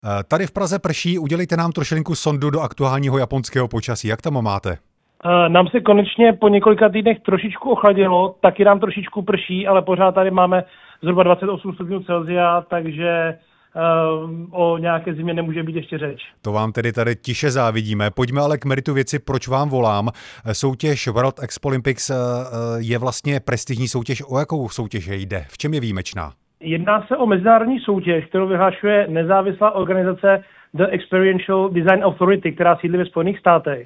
Tady v Praze prší, udělejte nám trošilinku sondu do aktuálního japonského počasí. Jak tam máte? Nám se konečně po několika týdnech trošičku ochladilo, taky nám trošičku prší, ale pořád tady máme zhruba 28 stupňů Celsia, takže o nějaké zimě nemůže být ještě řeč. To vám tedy tady tiše závidíme. Pojďme ale k meritu věci, proč vám volám. Soutěž World Expo Olympics je vlastně prestižní soutěž. O jakou soutěž jde? V čem je výjimečná? Jedná se o mezinárodní soutěž, kterou vyhlašuje nezávislá organizace The Experiential Design Authority, která sídlí ve Spojených státech.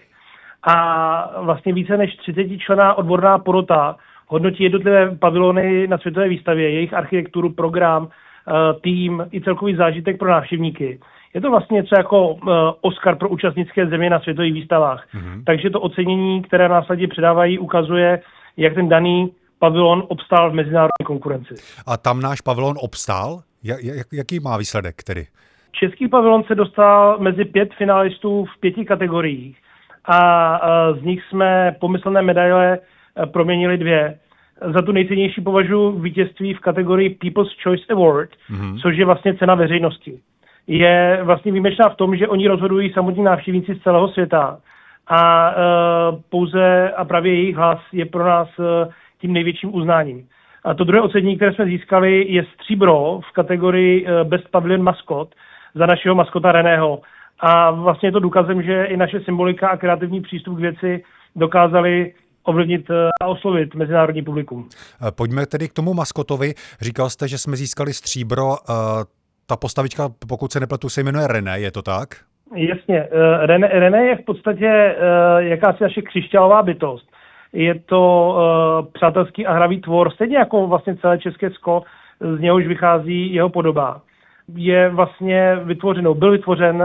A vlastně více než 30členná odborná porota hodnotí jednotlivé pavilony na světové výstavě, jejich architekturu, program, tým i celkový zážitek pro návštěvníky. Je to vlastně něco jako Oscar pro účastnické země na světových výstavách. Takže to ocenění, které následně předávají, ukazuje, jak ten daný pavilon obstál v mezinárodní konkurenci. A tam náš pavilon obstál? Jaký má výsledek tedy? Český pavilon se dostal mezi 5 finalistů v 5 kategoriích a z nich jsme pomyslné medaile proměnili 2. Za tu nejcennější považuji vítězství v kategorii People's Choice Award, což je vlastně cena veřejnosti. Je vlastně výjimečná v tom, že oni rozhodují samotní návštěvníci z celého světa a pouze a právě jejich hlas je pro nás tím největším uznáním. A to druhé ocenění, které jsme získali, je stříbro v kategorii Best Pavilion Mascot za našeho maskota Reného. A vlastně je to důkazem, že i naše symbolika a kreativní přístup k věci dokázali ovlivnit a oslovit mezinárodní publikum. Pojďme tedy k tomu maskotovi. Říkal jste, že jsme získali stříbro. Ta postavička, pokud se nepletu, se jmenuje René, je to tak? Jasně. René je v podstatě jakási naše křišťálová bytost. Je to přátelský a hravý tvor, stejně jako vlastně celé české sklo, z něhož vychází jeho podoba. Je vlastně byl vytvořen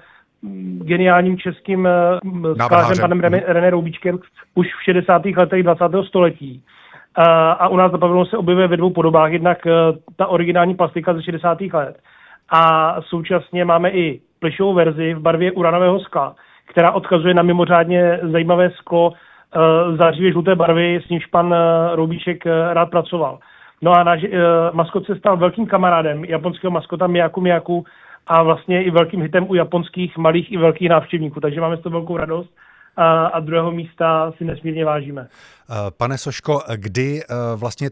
geniálním českým sklářem panem René Roubíčkem už v 60. letech 20. století. A u nás na pavilonu se objevuje ve 2 podobách. Jednak ta originální plastika ze 60. let. A současně máme i plišovou verzi v barvě uranového skla, která odkazuje na mimořádně zajímavé sklo zářivě žluté barvy, s nímž pan Roubíček rád pracoval. No a náš maskot se stal velkým kamarádem japonského maskota Miyaku a vlastně i velkým hitem u japonských malých i velkých návštěvníků. Takže máme z toho velkou radost a druhého místa si nesmírně vážíme. Pane Soško, kdy vlastně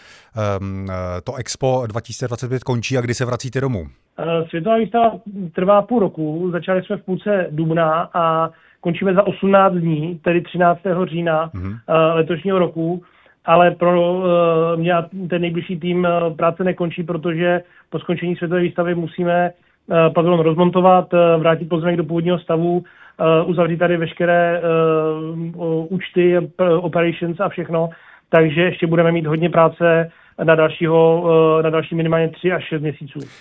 to Expo 2025 končí a kdy se vracíte domů? Světová výstava trvá půl roku. Začali jsme v půlce dubna a končíme za 18 dní, tedy 13. října letošního roku. Ale pro mě a ten nejbližší tým práce nekončí, protože po skončení světové výstavy musíme pavilon rozmontovat, vrátit pozemek do původního stavu, uzavřít tady veškeré účty, operations a všechno. Takže ještě budeme mít hodně práce na další minimálně 3 až 6 měsíců.